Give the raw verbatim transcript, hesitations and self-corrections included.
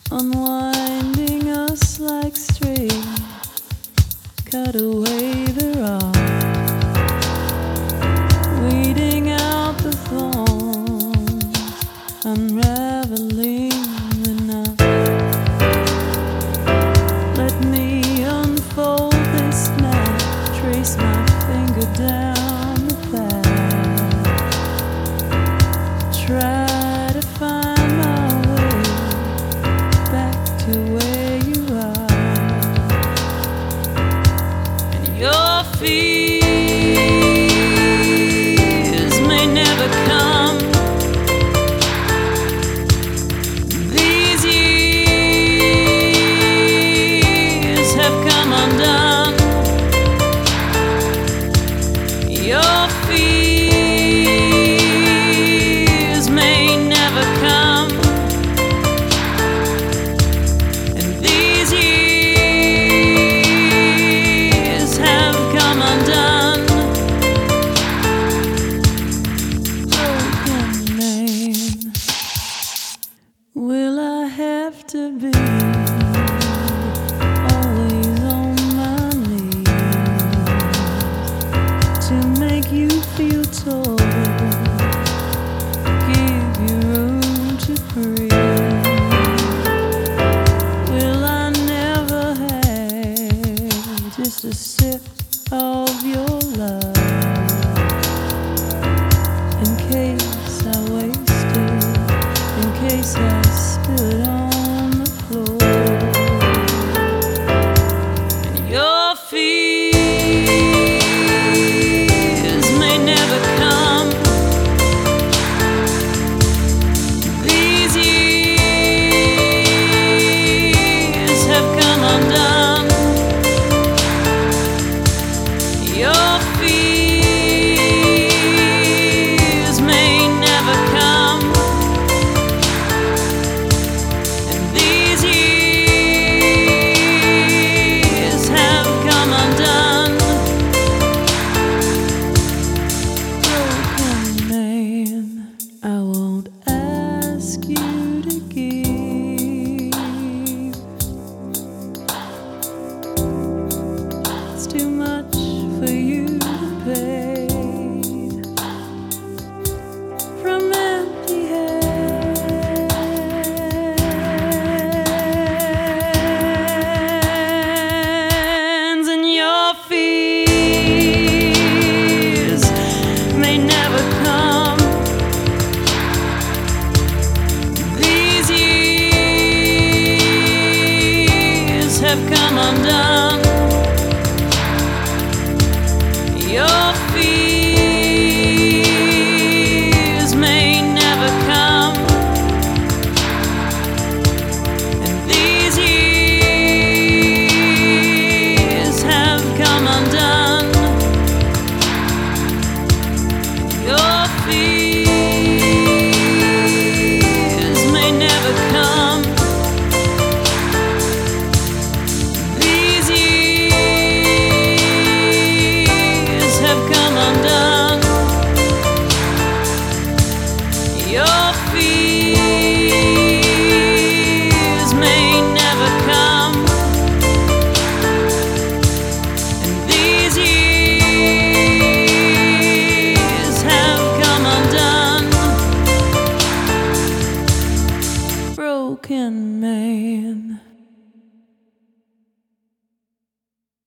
unwinding us like string, cut away the rod, weeding out the thorns, unraveling the knot. Let me unfold this map, trace my finger down the path, try to find my way back to where you are. And your fears may never come. These years have come undone. Your fears may never come. And these years have come undone. Broken man, will I have to be always on my knees to make you feel tall, give you room to breathe? Will I never have just a sip of your love in case I waste it, in case I spill it on the floor? And your fears may never come. These years have come undone. Your fears may never come. And these years have come undone. Broken man, I won't ask you to give. It's too much for you to pay. From empty hands, and your fears may never come. These years have come undone. Your fears may never come. And these years have come undone. Your fears may never come. These years have come undone. Your fears may never come. And these years have come undone. Broken man.